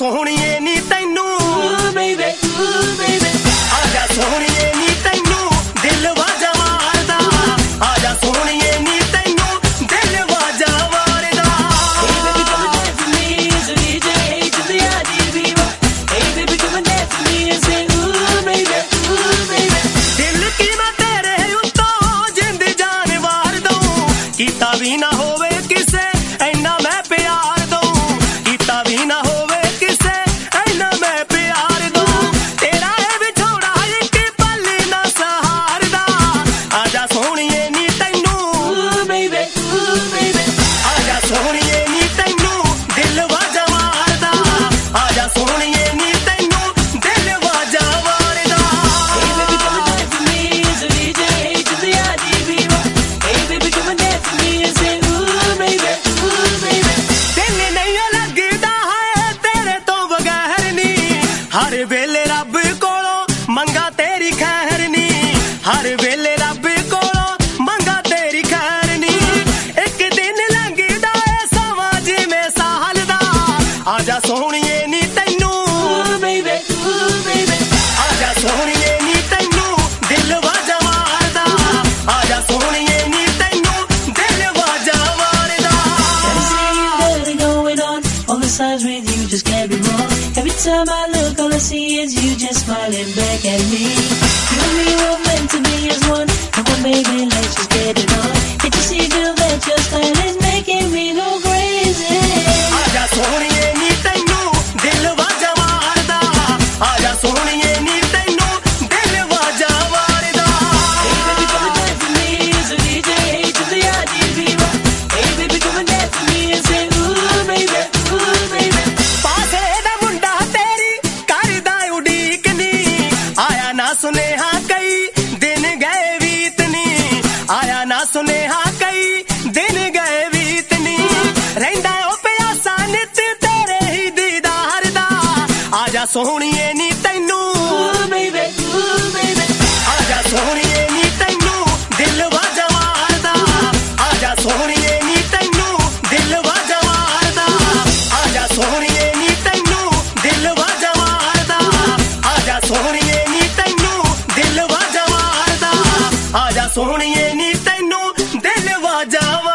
सोहणीए नी तैनू आजा सोहणीए नी तैनू दिल वाजा मारदा आजा सोहणीए नी तैनू दिल वाजा मारदा दिल की मैं तेरे उत्तों जिंद जान वार दूं कीता भी ना होवे किसे ऐना मैं प्यार दूं कीता भी ना होवे किसे ऐना मैं प्यार दूं तेरा है विछोड़ा एक पल ना सहारदा आजा सोहणीए नी तैनू आजा सोहणीए नी तैनू दिल वाजा मारदा आजा सोहणीए नी तैनू दिल वाजा मारदा दिल नहीं लगदा है तेरे तो बगैर नी हर वेले रब कोलों मंगा तेरी खैर नी हर वेले रब कोलों मंगा तेरी खैर नी एक दिन लंघदा है समा जिवें साल दा आजा सोहणीए नी तैनू आजा सोहणीए नी तैनू दिल वाजा मारदा आजा सोहणीए नी तैनू दिल वाजा मारदा All the signs with you just can't be wrong. Every time I look, all I see is you just smiling back at me. You and me were meant to be as one. Come on, baby, let's just get it on. Can't you see, girl, that your style is making me go crazy? आजा सोहणीए नी तैनू दिल वाजा मारदा आजा सोहणीए नी तैनू दिल वाजा मारदा Hey, baby, come and dance with me. It's a DJ to the IDB. Hey, baby, come and dance with me and say, ooh, baby, ooh, baby. पासे दा मुंडा तेरी करदा उडीक नी आया ना सुनेहा कई दिन गए बीतनी आया ना सुनेहा कई दिन गए बीतनी रहिंदा ओ प्यासा नित तेरे ही दीदार दा आजा सोहणीए नी तैनू Ooh, baby, आजा सोहणीए नी तैनू दिल वाजा मारदा आजा सोहणीए नी तैनू दिल वाजा मारदा आजा सोहणीए नी तैनू दिल वाजा मारदा आजा सोहणीए नी तैनू दिल वाजा मारदा आजा सोहणीए नी तैनू दिल वाजा